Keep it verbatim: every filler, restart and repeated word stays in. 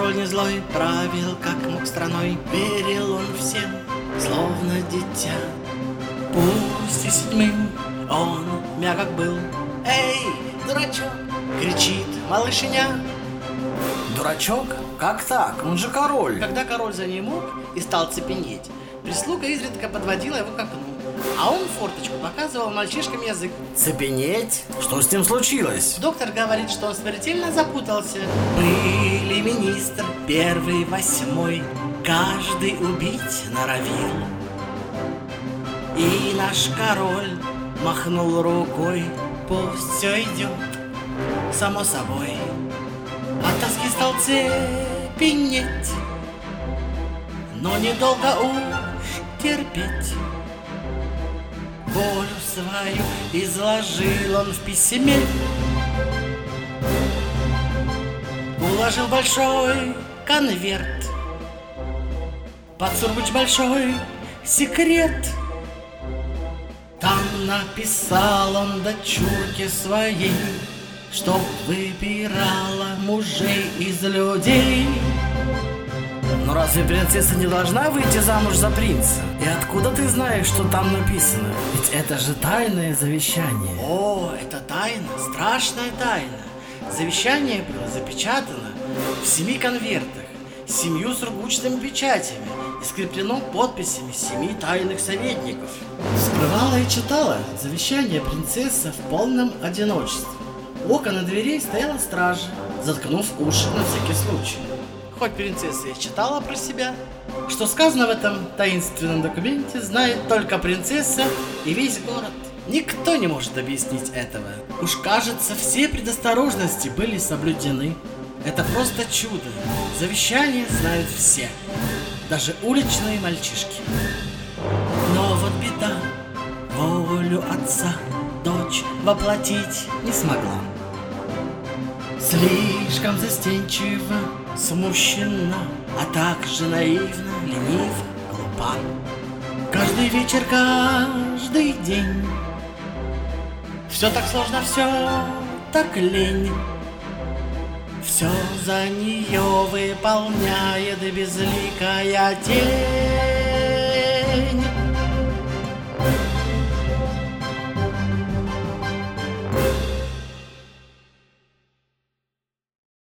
король не злой, правил как мог страной, верил он всем, словно дитя. Пусть и седьмым он мягок был. Эй, дурачок, кричит малышня. Дурачок? Как так? Он же король. Когда король за ним мог и стал цепенеть, прислуга изредка подводила его к окну, а он в форточку показывал мальчишкам язык. Цепенеть? Что с ним случилось? Доктор говорит, что он смертельно запутался. Были министр первый, восьмой, каждый убить норовил. И наш король махнул рукой: пусть все идет само собой. От тоски стал цепенеть, но недолго уж терпеть. Волю свою изложил он в письме, уложил большой конверт, под сургуч большой секрет. Там написал он дочурке своей, чтоб выбирала мужей из людей. Но разве принцесса не должна выйти замуж за принца? И откуда ты знаешь, что там написано? Ведь это же тайное завещание. О, это тайна, страшная тайна. Завещание было запечатано в семи конвертах, семью сургучными печатями и скреплено подписями семи тайных советников. Скрывала и читала завещание принцесса в полном одиночестве. У окон дверей стояла стража, заткнув уши на всякий случай. Хоть принцесса и читала про себя, что сказано в этом таинственном документе, знает только принцесса и весь город. Никто не может объяснить этого. Уж кажется, все предосторожности были соблюдены. Это просто чудо. Завещание знают все, даже уличные мальчишки. Но вот беда, волю отца дочь воплотить не смогла. Слишком застенчива, смущена, а также наивна, ленива, глупа. Каждый вечер, каждый день все так сложно, все так лень. Все за нее выполняет безликая тень.